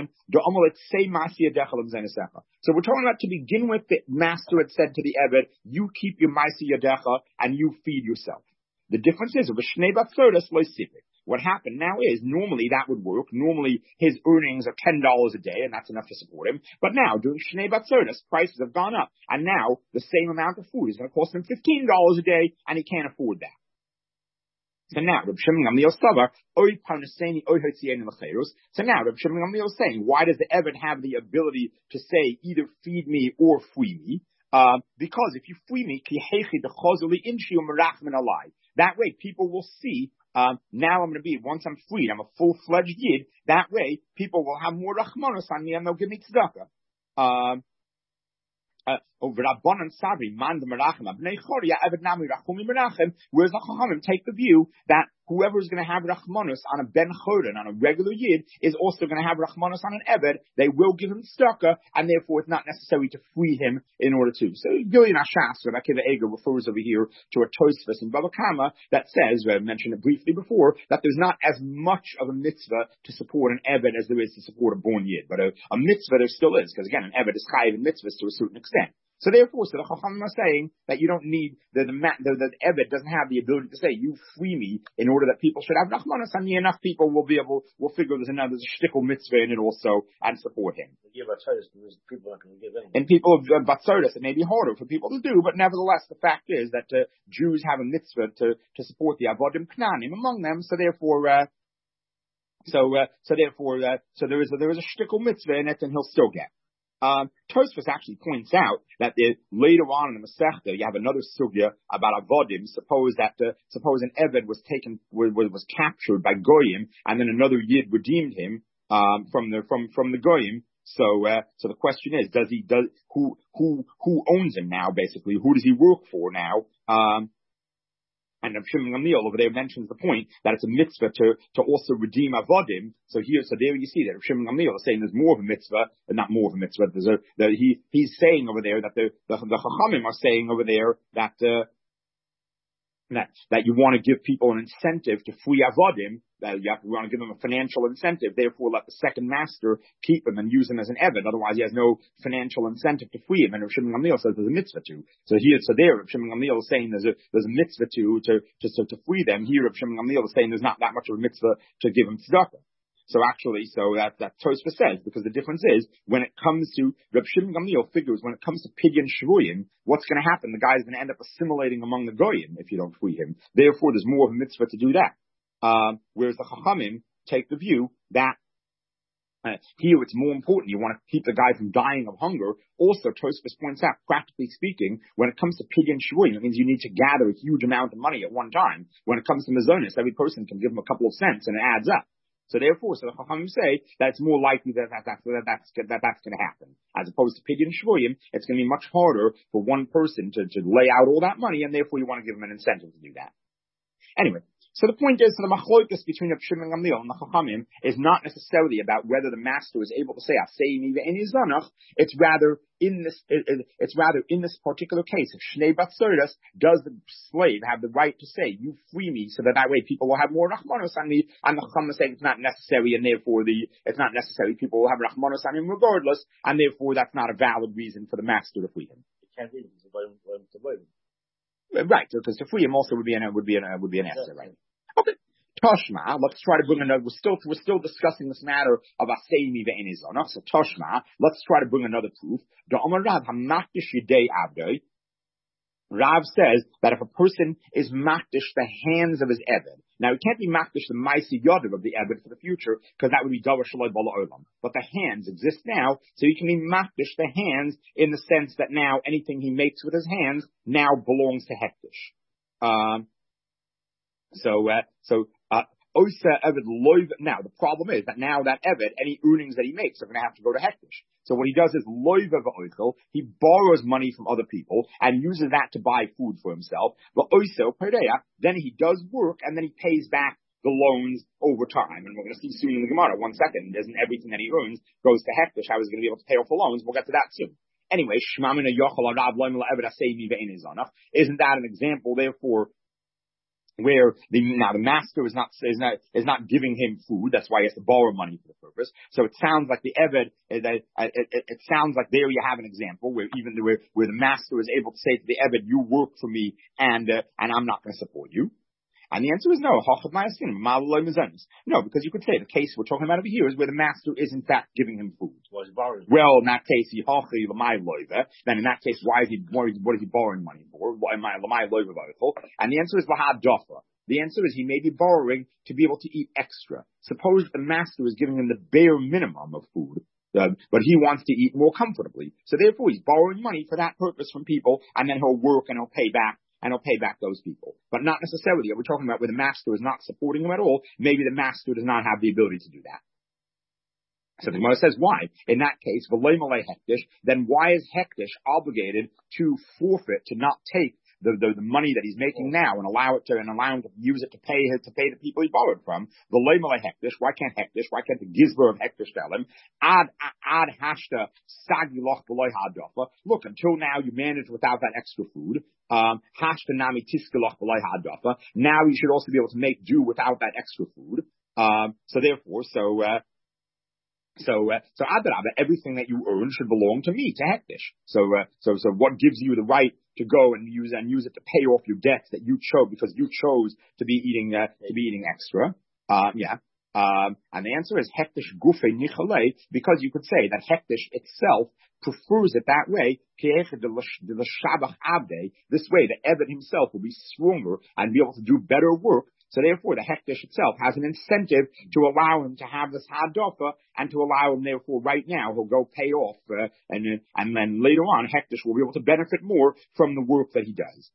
talking about to begin with, the master had said to the Eved, you keep your Ma'aseh Yadecha and you feed yourself. The difference is, what happened now is, normally that would work. Normally his earnings are $10 a day, and that's enough to support him. But now, during Shnei Batzoros, prices have gone up. And now, the same amount of food is going to cost him $15 a day, and he can't afford that. So now, Reb Shimon Gamliel Savar, Oy Parnaseni, Oy Hotzieni L'Cherus. So now, Reb Shimon Gamliel is saying, why does the Eved have the ability to say, either feed me or free me? Because if you free me, that way people will see, now I'm going to be, once I'm freed, I'm a full-fledged Yid, that way people will have more rachmanos on me and they'll give me tzedakah. Whereas the Chachamim take the view that whoever is going to have rachmanos on a ben chorin, on a regular yid, is also going to have rachmanos on an eved. They will give him tzedakah, and therefore it's not necessary to free him in order to. So Gilyon Ashas, Rabbi Akiva Eger, refers over here to a Tosfos in Bava Kama that says, I mentioned it briefly before, that there's not as much of a mitzvah to support an eved as there is to support a born yid. But a mitzvah there still is, because again, an eved is chayiv in mitzvahs to a certain extent. So therefore, so the Chachamim are saying that you don't need, the Eved doesn't have the ability to say, you free me in order that people should have Rachmanas, and enough people will figure there's a shtickle mitzvah in it also and support him. People aren't going to give anything. And people of Batzodas, it may be harder for people to do, but nevertheless, the fact is that Jews have a mitzvah to support the Avodim Knanim among them, so therefore, so there is a shtickle mitzvah in it, and he'll still get. Tosfos actually points out that later on in the Masechta you have another sugya about avodim. Suppose an Eved was captured by goyim, and then another yid redeemed him from the goyim. So the question is, who owns him now? Basically, who does he work for now? And Rav Shimon Gamliel over there mentions the point that it's a mitzvah to also redeem avodim. So there you see that Rav Shimon Gamliel is saying there's more of a mitzvah, not more of a mitzvah. He's saying over there that the Chachamim are saying over there that you want to give people an incentive to free avodim. That we want to give them a financial incentive. Therefore, let the second master keep him and use him as an Eved. Otherwise, he has no financial incentive to free him. And Rav Shimon Gamliel says there's a mitzvah to. So there, Rav Shimon Gamliel is saying there's a mitzvah to free them. Here, Rav Shimon Gamliel is saying there's not that much of a mitzvah to give him tzedakah. So that Tosfos says, because the difference is, when it comes to, Rav Shimon Gamliel figures, when it comes to pidyon shvuyim, what's going to happen? The guy's going to end up assimilating among the goyim if you don't free him. Therefore, there's more of a mitzvah to do that. Whereas the Chachamim take the view that here it's more important. You want to keep the guy from dying of hunger. Also, Tosfos points out, practically speaking, when it comes to pidyon shvuyim, it means you need to gather a huge amount of money at one time. When it comes to mazonis, every person can give him a couple of cents and it adds up. So therefore, the Chachamim say that it's more likely that's going to happen. As opposed to pidyon shvuyim, it's going to be much harder for one person to lay out all that money, and therefore you want to give him an incentive to do that. Anyway, so the point is, the machlokas between Rav Shimon Gamliel and the Chachamim is not necessarily about whether the master is able to say "Asei mi ve'eni zanach." It's rather in this particular case, if Shnei Batzodas, does the slave have the right to say, "You free me," so that way people will have more rachmanos on me? And the Chachamim saying it's not necessary, and therefore it's not necessary. People will have rachmanos on him regardless, and therefore that's not a valid reason for the master to free him. Right, because to free him also would be an answer, right? Okay. Toshma, let's try to bring another. We're still discussing this matter of Asei mi ve'eni zanach. So Toshma, let's try to bring another proof. The Amar Rav Hamnakdish Yidei Abdoi. Rav says that if a person is makdish the hands of his Eved, now he can't be makdish the Maisi Yodav of the Eved for the future, because that would be Davar Shaloi Bala Olam. But the hands exist now, so he can be makdish the hands in the sense that now anything he makes with his hands now belongs to Hektish. Now, the problem is that now that Eved, any earnings that he makes are going to have to go to Hektish. So what he does is loiva v'oichel, he borrows money from other people and uses that to buy food for himself. But oiso pereya, then he does work and then he pays back the loans over time. And we're going to see soon in the Gemara, 1 second, isn't everything that he earns goes to Hektish? How is he going to be able to pay off the loans? We'll get to that soon. Anyway, isn't that an example, therefore, where the master is not giving him food? That's why he has to borrow money for the purpose. So it sounds like the Eved, it sounds like there you have an example where the master is able to say to the Eved, "You work for me, and I'm not going to support you." And the answer is no. No, because you could say the case we're talking about over here is where the master is in fact giving him food. Well, in that case, then in that case, what is he borrowing money for? And the answer is the answer is he may be borrowing to be able to eat extra. Suppose the master is giving him the bare minimum of food, but he wants to eat more comfortably. So therefore, he's borrowing money for that purpose from people, and then he'll work and he'll pay back those people. But not necessarily. We're talking about where the master is not supporting him at all. Maybe the master does not have the ability to do that. So the Gemara says, why? In that case, then why is Hektish obligated to forfeit, to not take the money that he's making now and allow him to use it to pay the people he borrowed from? Why can't the Gizber of Hektish tell him, ad hashta sagi loch b'loy ha'adafa? Look, until now you managed without that extra food. Hashta nami tiska loch b'loy ha'adafa. Now you should also be able to make do without that extra food. So So Adrabah, everything that you earn should belong to me, to Hektish. So what gives you the right to go and use it to pay off your debts that you chose because you chose to be eating extra? And the answer is Hektish Gufe Nichalei, because you could say that Hektish itself prefers it that way. This way, the Eved himself will be stronger and be able to do better work. So therefore, the Hektish itself has an incentive to allow him to have this Hadafa and to allow him, therefore, right now, he'll go pay off, and then later on, Hektish will be able to benefit more from the work that he does.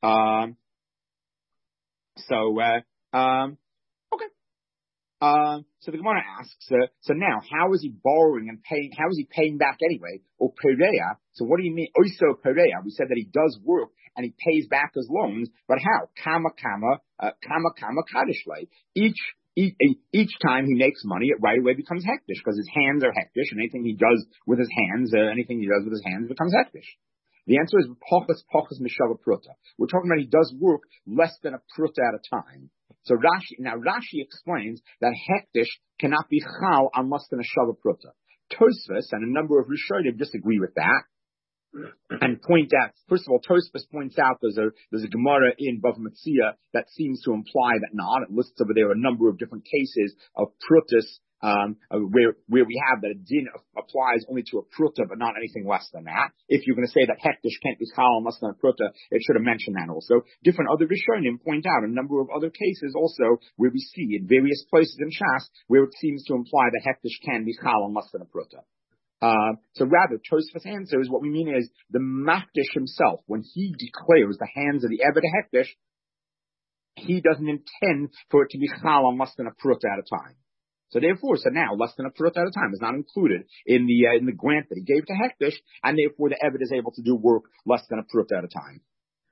Okay. So the Gemara asks, so now, how is he borrowing and paying, how is he paying back anyway? Or Perea, so what do you mean? Oiso Perea, we said that he does work and he pays back his loans, but how? Kama Kadishlei. Each time he makes money, it right away becomes Hektish, because his hands are Hektish, and anything he does with his hands, becomes Hektish. The answer is Pachas Mishava Pruta. We're talking about he does work less than a Pruta at a time. So Rashi explains that Hektish cannot be Chal on less than a Shava Pruta. Tosfos and a number of Rishonim disagree with that and point out, first of all, Tosfos points out there's a Gemara in Bava Metzia that seems to imply that not. It lists over there a number of different cases of Prutas, where we have that a din applies only to a pruta, but not anything less than that. If you're going to say that hektish can't be chal unless than a pruta, it should have mentioned that also. Different other Rishonim point out a number of other cases also where we see in various places in Shas where it seems to imply that hektish can be chal unless than a pruta. So rather, Tosfos' answer is what we mean is the makdish himself, when he declares the hands of the Eved hektish, he doesn't intend for it to be chal unless than a pruta at a time. So therefore, now less than a pruta at a time is not included in the grant that he gave to Hektish, and therefore the Eved is able to do work less than a pruta at a time.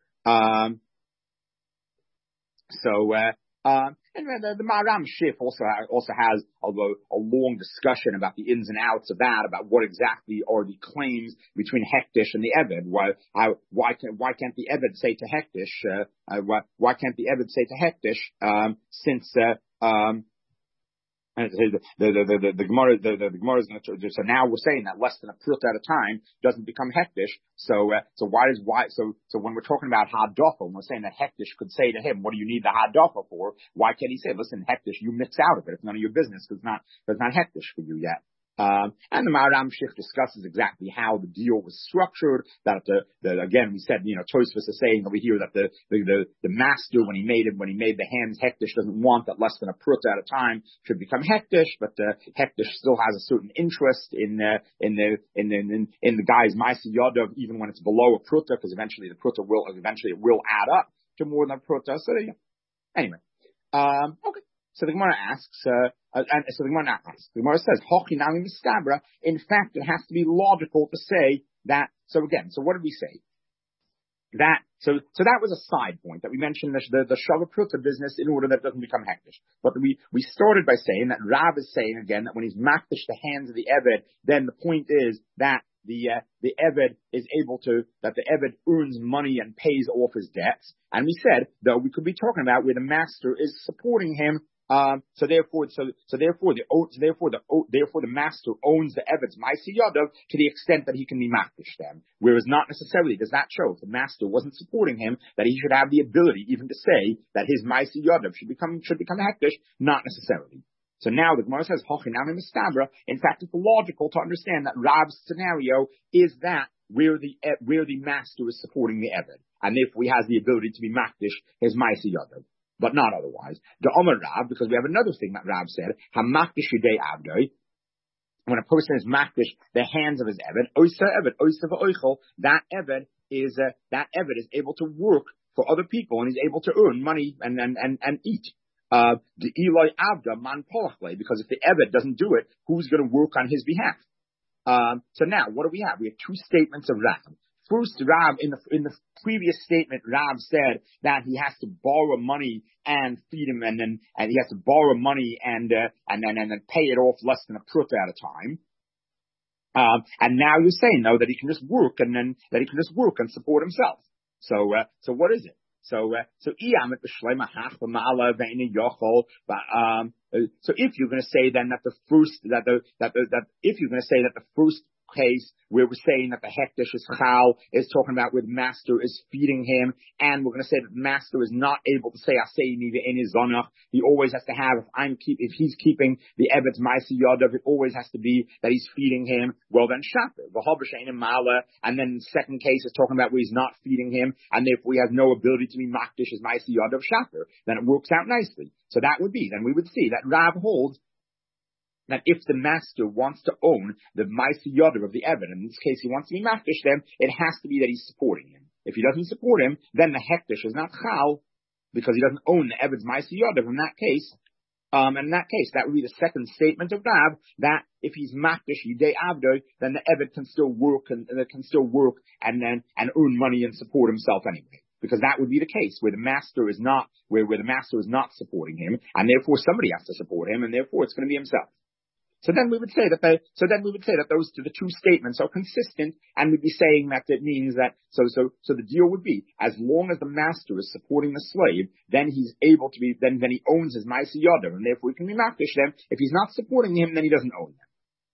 And the Maharam Shif also has a long discussion about the ins and outs of that, about what exactly are the claims between Hektish and the Eved. Why can't the Eved say to Hektish? Why can't the Eved say to Hektish? Since the Gemara is going to. So now we're saying that less than a prut at a time doesn't become hektish. So when we're talking about hadafa, when we're saying that hektish could say to him, "What do you need the hadafa for?" Why can't he say, "Listen, hektish, you mix out of it. It's none of your business because it's not hektish for you yet." And the Maharam Shich discusses exactly how the deal was structured. That again, we said, Tosfos is saying over here that the master, when he made the hands hektish, doesn't want that less than a prut at a time should become hektish, but hektish still has a certain interest in the guy's ma'aseh yadav, even when it's below a pruta, because eventually it will add up to more than a pruta. So anyway, okay. So the Gemara asks, the Gemara says, "Hochinami mistabra." In fact, it has to be logical to say that. So what did we say? So that was a side point that we mentioned the Shava Pruta business in order that it doesn't become hektish. But we started by saying that Rav is saying again that when he's makdish the hands of the Eved, then the point is that the Eved is able to, that the Eved earns money and pays off his debts. And we said, though, we could be talking about where the master is supporting him. So therefore the master owns the Eved's ma'aseh yadav to the extent that he can be makdish them. Whereas not necessarily does that show, if the master wasn't supporting him, that he should have the ability even to say that his ma'aseh yadav should become hektish. Not necessarily. So now the Gemara says, "Hochinami mistabra." In fact, it's logical to understand that Rab's scenario is that where the master is supporting the Eved, and therefore he has the ability to be makdish his ma'aseh yadav, but not otherwise. The Omer Rab, because we have another thing that Rab said, "Hamakdish yidei avdoi." When a person is makdish the hands of his Eved, oisa Eved, oisa v'oichel, that Eved is able to work for other people and he's able to earn money and eat. The Eloi Avda man polachle, because if the Eved doesn't do it, who's going to work on his behalf? So now, what do we have? We have two statements of Rab. First, Rab, in the previous statement, Rab said that he has to borrow money and feed him, and he has to borrow money and then pay it off less than a prut at a time. And now you're saying though that he can just work and support himself. So what is it? So So if you're going to say then that if you're going to say that the first case where we're saying that the hektish is chal is talking about where the master is feeding him, and we're going to say that the master is not able to say asayni in his zonach. He always has to have, if he's keeping the evet's ma'aseh yadav, it always has to be that he's feeding him. Well then shaper v'habashein mala, and then the second case is talking about where he's not feeding him, and therefore he has no ability to be makdish his ma'aseh yadav shaper. Then it works out nicely. So that would be, then we would see that Rav holds that if the master wants to own the ma'aseh yadav of the evet, in this case he wants to be makdish them, it has to be that he's supporting him. If he doesn't support him, then the hektish is not chal, because he doesn't own the evet's ma'aseh yadav. In that case, that would be the second statement of Rav, that if he's makdish yidei avdo, then the evet can still work and earn money and support himself anyway. Because that would be the case where the master is not supporting him, and therefore somebody has to support him, and therefore it's going to be himself. So then we would say that those two statements are consistent, and we'd be saying that it means that so the deal would be, as long as the master is supporting the slave, then he's able to be, then he owns his ma'aseh yadav, and therefore he can be makdish them. If he's not supporting him, then he doesn't own them.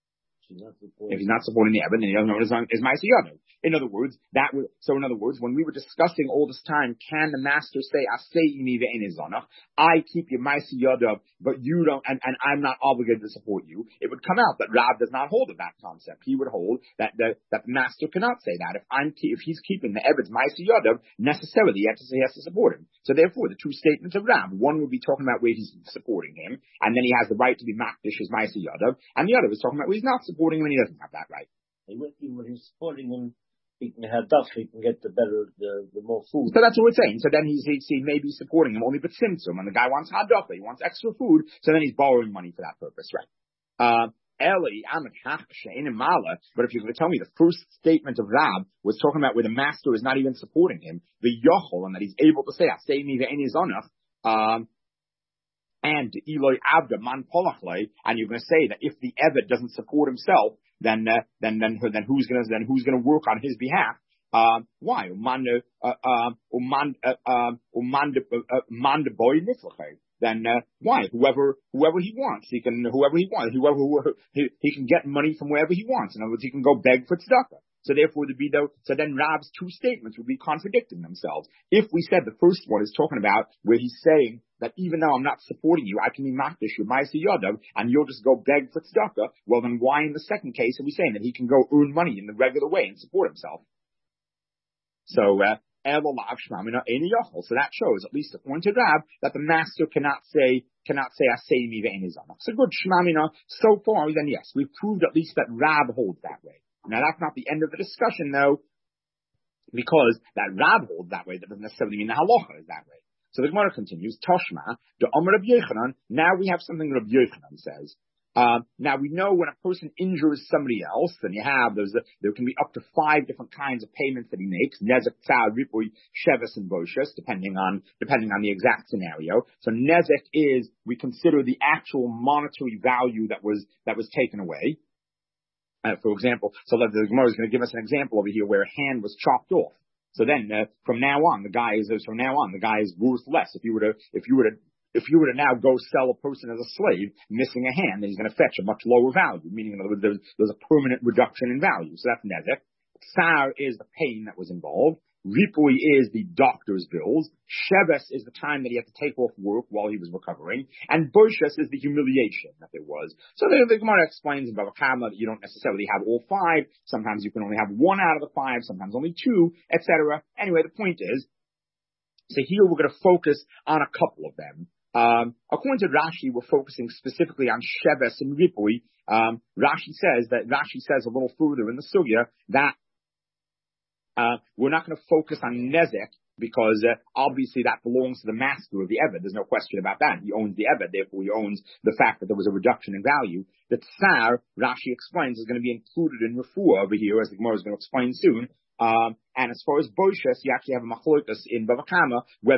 If he's not supporting the Eben, then he doesn't know his ma'aseh yadav. In other words, when we were discussing all this time, can the master say, "Asayini ve'ein zonach," I keep your ma'aseh yadav, but you don't, and I'm not obligated to support you? It would come out that Rav does not hold of that concept. He would hold that the master cannot say that. If he's keeping the Eben's ma'aseh yadav, necessarily he has to support him. So therefore, the two statements of Rav, one would be talking about where he's supporting him, and then he has the right to be makdish his ma'aseh yadav, and the other is talking about where he's not supporting him and he doesn't have that right. Even when he's supporting him, he can have duff, he can get the more food. So that's what we're saying. So then he may be supporting him only but simsum, and the guy wants hadafa, he wants extra food, so then he's borrowing money for that purpose, right? But if you're going to tell me the first statement of Rab was talking about where the master is not even supporting him, the yochel, and that he's able to say, Asayni ve'eni zonach, and Eloi Abda man polachle, and you're going to say that if the Evet doesn't support himself, then who's going to work on his behalf? Why? Then why? Whoever he wants, he can get money from wherever he wants. In other words, he can go beg for tzedakah. So therefore, so then Rab's two statements would be contradicting themselves. If we said the first one is talking about where he's saying that even though I'm not supporting you, I can be makdish with ma'aseh yadav, and you'll just go beg for tzedakah, well then why in the second case are we saying that he can go earn money in the regular way and support himself? So, so that shows, at least according to Rab, that the master cannot say asayni ve'eni zonach. So good shmamina. So far, then yes, we've proved at least that Rab holds that way. Now that's not the end of the discussion though, because that Rab holds that way, that doesn't necessarily mean the halacha is that way. So the Gemara continues, Toshma, the Omer Rabbi Yochanan, now we have something Rabbi Yochanan says. Now we know when a person injures somebody else, then there can be up to 5 different kinds of payments that he makes. Nezek, tzar, ripui, sheves, and boshas, depending on the exact scenario. So nezek is, we consider the actual monetary value that was taken away. For example, so the Gemara is going to give us an example over here where a hand was chopped off. So then, from now on, the guy is worth less. If you were to now go sell a person as a slave, missing a hand, then he's going to fetch a much lower value, meaning in other words, there's a permanent reduction in value. So that's nezek. Tsar is the pain that was involved. Ripui is the doctor's bills. Sheves is the time that he had to take off work while he was recovering. And Boshas is the humiliation that there was. So the Gemara explains in Bava Kama that you don't necessarily have all 5. Sometimes you can only have 1 out of the 5, sometimes only 2, etc. Anyway, the point is, so here we're going to focus on a couple of them. According to Rashi, we're focusing specifically on Sheves and Ripui. Rashi says a little further in the Sugya that we're not going to focus on nezek because obviously that belongs to the master of the Eved. There's no question about that. He owns the Eved, therefore he owns the fact that there was a reduction in value. The tsar, Rashi explains, is going to be included in refuah over here, as the Gemara is going to explain soon. And as far as boshas, you actually have a machlokas in Bava Kama whether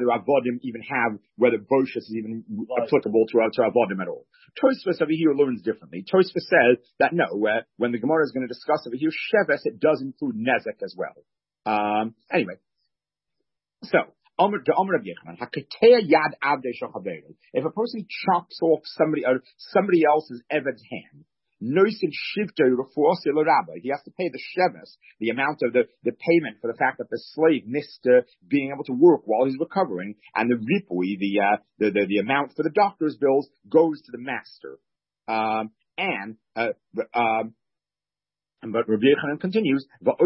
boshas is even applicable to avodim at all. Tosfos over here learns differently. Tosfos says that no, when the Gemara is going to discuss over here sheves, it does include nezek as well. Anyway, so If a person chops off somebody else's eved's hand, he has to pay the sheves, the amount of the payment for the fact that the slave missed being able to work while he's recovering, and the ripui, the amount for the doctor's bills, goes to the master. But Rabbi Yochanan continues, that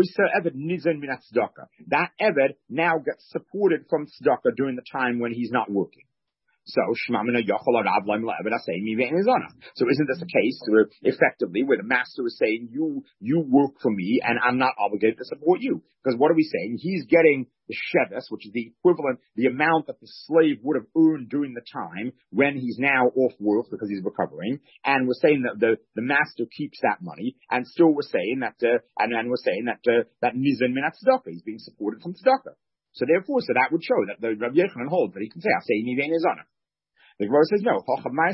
Eved now gets supported from tzedakah during the time when he's not working. So, so isn't this a case where effectively where the master is saying, you work for me and I'm not obligated to support you? Because what are we saying? He's getting the sheves, which is the equivalent, the amount that the slave would have earned during the time when he's now off work because he's recovering. And we're saying that the master keeps that money, and still we're saying that, that nizan minat tzedakah, he's being supported from tzedakah. So therefore, that would show that the Rabbi Yochanan holds that he can say, the Gemara says no.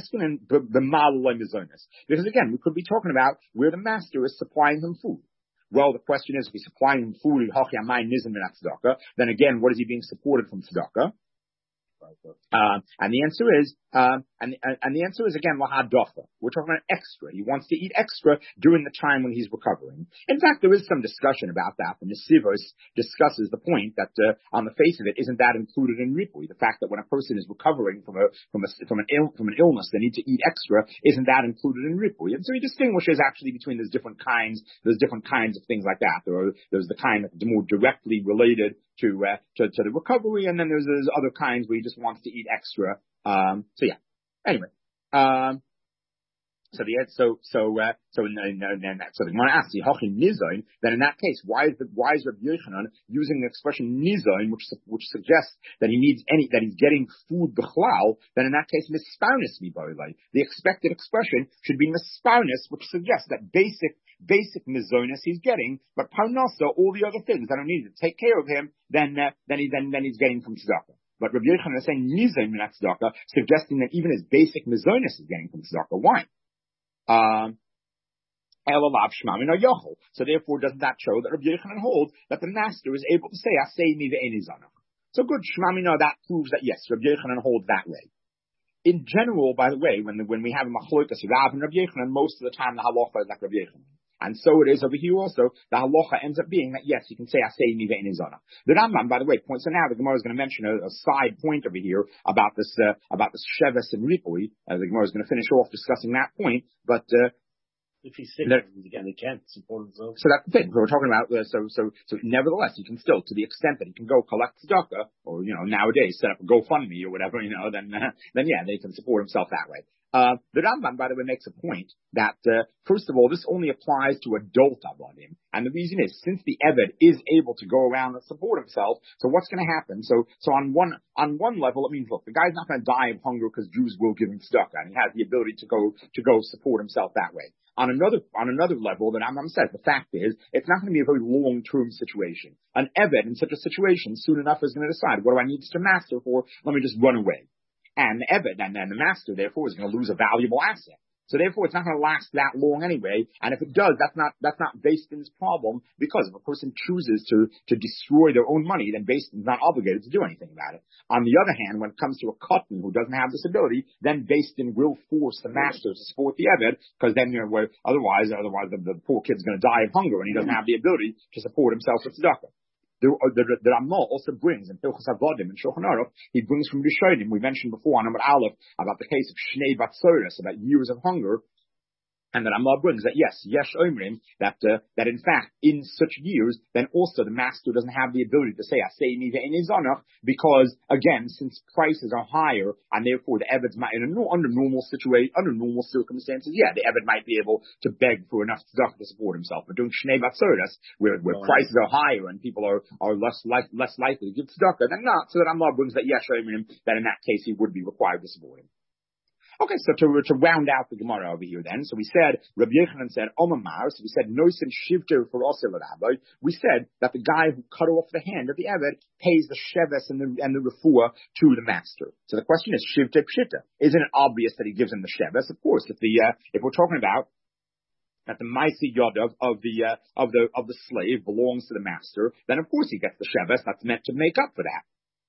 Because again, we could be talking about where the master is supplying him food. Well, the question is, if he's supplying him food, then again, what is he being supported from tzedakah? And the answer is, again, lahadafa. We're talking about extra. He wants to eat extra during the time when he's recovering. In fact, there is some discussion about that. The Nesivos discusses the point that, on the face of it, isn't that included in ripui? The fact that when a person is recovering from an illness, they need to eat extra, isn't that included in ripui? And so he distinguishes actually between those different kinds of things like that. There's the kind that's more directly related to the recovery, and then there's other kinds where he just wants to eat extra. Anyway, so the Gemara asks, then in that case, why is Rabbi Yochanan using the expression nizain, which suggests that he's getting food b'chlal? Then in that case, mispaunis miboilai. The expected expression should be mispaunis, which suggests that basic mizonis he's getting, but parnasa, all the other things that are needed to take care of him, then he's getting from tzedakah. But Rabbi Yochanan is saying nizain minat tzedakah, suggesting that even his basic mizonis is getting from tzedakah. Why? So therefore, doesn't that show that Rabbi Yochanan holds that the master is able to say asayni ve'eni zanach? So good, shmamina, that proves that yes, Rabbi Yochanan holds that way. In general, by the way, when we have a machlokas Rav and Rabbi Yochanan, most of the time the halacha is like Rabbi Yochanan. And so it is over here also. The halacha ends up being that yes, you can say asayni ve'eni zanach. The Rambam, by the way, points out now the Gemara is going to mention a side point over here about this sheves and ripui. The Gemara is going to finish off discussing that point, but if he's sick, again, he can't support himself. So that's the thing. So we're talking about, so nevertheless, he can still, to the extent that he can go collect tzedakah, or, nowadays set up a GoFundMe or whatever, then yeah, they can support himself that way. The Rambam, by the way, makes a point that, first of all, this only applies to adult avadim. And the reason is, since the Eved is able to go around and support himself, so what's going to happen? So on one level, it means, look, the guy's not going to die of hunger because Jews will give him tzedakah, and he has the ability to go support himself that way. On another level, the Rambam says, the fact is, it's not going to be a very long-term situation. An Eved in such a situation soon enough is going to decide, what do I need this to master for? Let me just run away. And the Eved, and then the master, therefore, is going to lose a valuable asset. So therefore, it's not going to last that long anyway. And if it does, that's not Beis Din's problem, because if a person chooses to destroy their own money, then Beis Din's not obligated to do anything about it. On the other hand, when it comes to a cotton who doesn't have this ability, then Beis Din will force the master to support the Eved, because then otherwise the poor kid's going to die of hunger, and he doesn't have the ability to support himself with tzedakah. The Ramah also brings in Hilchos Avodim and Shulchan Aruch, he brings from Rishonim. We mentioned before on Amud Aleph about the case of Shnei Batzoros, about years of hunger. And the Ramah brings that yes, Yesh Omrim, that in fact, in such years, then also the master doesn't have the ability to say, Asayni ve'eni zanach, because again, since prices are higher, and therefore the Eved's might, under normal circumstances, yeah, the Eved might be able to beg for enough tzedakah to support himself. But doing Shnei Batzoros, where prices are higher and people are less likely to give tzedakah, then not. So the Ramah brings that Yesh Omrim, that in that case he would be required to support him. Okay, so to round out the Gemara over here then, so we said, Rabbi Yochanan said, Omamar, so we said, Noisin Shivter for Osel Rabbi. We said that the guy who cut off the hand of the Eved pays the Sheves and the Refuah to the master. So the question is, Shivter Pshita. Isn't it obvious that he gives him the Sheves? Of course, if we're talking about that the Maisi Yod of the slave belongs to the master, then of course he gets the Sheves. That's meant to make up for that.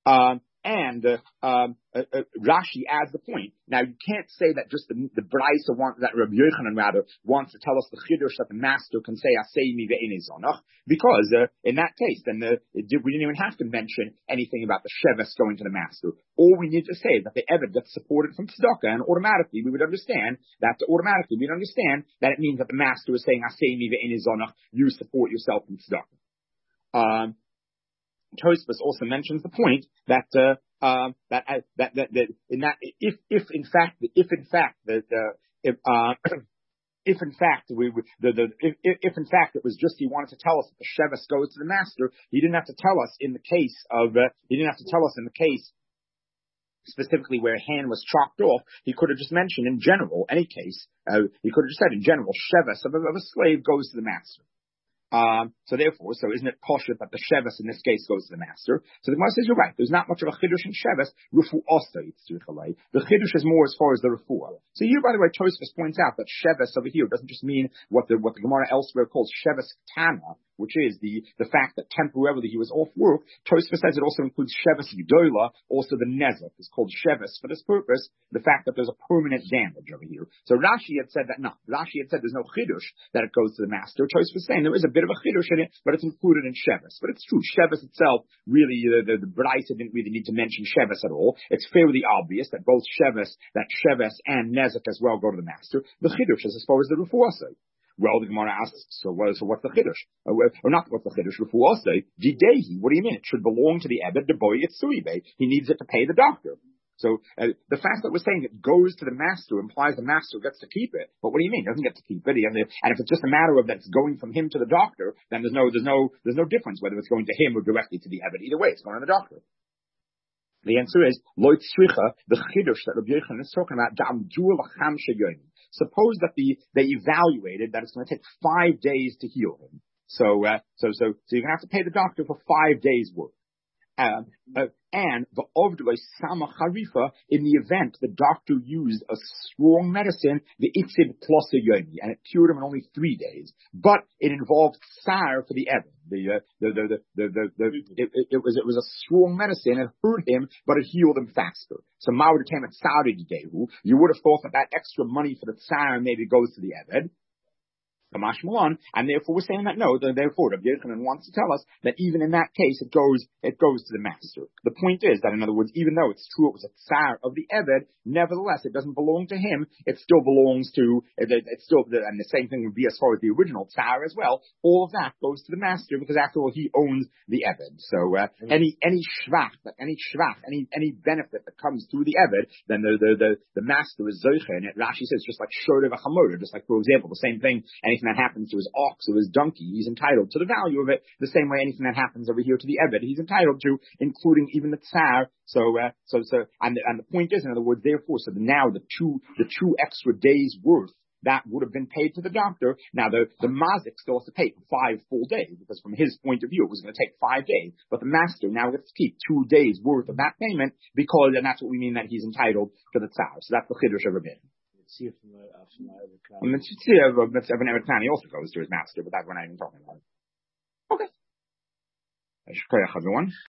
Rashi adds the point. Now you can't say that just the Braisa that Rabbi Yochanan rather wants to tell us the chiddush that the master can say Aseimi ve'enei zonach, because in that case then we didn't even have to mention anything about the sheves going to the master. All we need to say is that the eved gets supported from tzedakah, and automatically we would understand that it means that the master is saying Aseimi ve'enei zonach, you support yourself from tzedakah. Tosfos also mentions the point that if in fact it was just he wanted to tell us that the sheves goes to the master, he didn't have to tell us in the case specifically where a hand was chopped off. He could have just mentioned in general, any case, he could have just said in general, sheves of a slave goes to the master. So isn't it kosher that the sheves in this case goes to the master? So the Gemara says you're right. There's not much of a chiddush in sheves. Rufu also yitzrichalei. The chiddush is more as far as the refuah. So here, by the way, Tosfos points out that sheves over here doesn't just mean what the Gemara elsewhere calls sheves tana, which is the fact that temporarily he was off work. Tosfos says it also includes sheves gedola, also the nezek is called sheves for this purpose, the fact that there's a permanent damage over here. So Rashi had said there's no chiddush that it goes to the master. Tosfos saying there is a bit of a chiddush in it, but it's included in sheves. But it's true, sheves itself, really, the Braisa didn't really need to mention sheves at all. It's fairly obvious that both sheves and nezek as well go to the master. The chiddush is as far as the refuah say. Well, the Gemara asks, so what's the chiddush? Or not what's the chiddush? Refuah say, didehi. What do you mean? It should belong to the ebed deboy yitzuibe. He needs it to pay the doctor. So the fact that we're saying it goes to the master implies the master gets to keep it. But what do you mean? He doesn't get to keep it. And if it's just a matter of that it's going from him to the doctor, then there's no difference whether it's going to him or directly to the ebed. Either way, it's going to the doctor. The answer is loy tzricha, the chiddush that Rabbi Yochanan is talking about. Da'amdu l'cham sheyonim. Suppose that they evaluated that it's going to take 5 days to heal him. So you're going to have to pay the doctor for 5 days' work. And the ovdloi sama charifa, in the event the doctor used a strong medicine, the itzid plus a yoni, and it cured him in only 3 days. But it involved tsar for the evan. It was a strong medicine. It hurt him, but it healed him faster. So Ma'od came at Saudi Gehu. You would have thought that extra money for the tsar maybe goes to the eved. Kamash Malon, and therefore we're saying that no, therefore Rabbi Yochanan wants to tell us that even in that case it goes to the master. The point is that, in other words, even though it's true it was a tsar of the Eved, nevertheless it doesn't belong to him. It still belongs to and the same thing would be as far as the original tsar as well. All of that goes to the master because after all he owns the Eved. So any shvach, any benefit that comes through the Eved, then the master is zoiche, and Rashi says just like shorev a chamor, just like for example the same thing. Anything that happens to his ox or his donkey, he's entitled to the value of it. The same way anything that happens over here to the Eved, he's entitled to, including even the tsar. And the point is, in other words, therefore, so now the two extra days worth that would have been paid to the doctor. Now the mazik still has to pay for 5 full days because from his point of view it was going to take 5 days. But the master now gets to keep 2 days worth of that payment and that's what we mean that he's entitled to the tsar. So that's the chiddush of Rabbi. He also goes to his master, but that's what I'm even talking about. Okay. Everyone.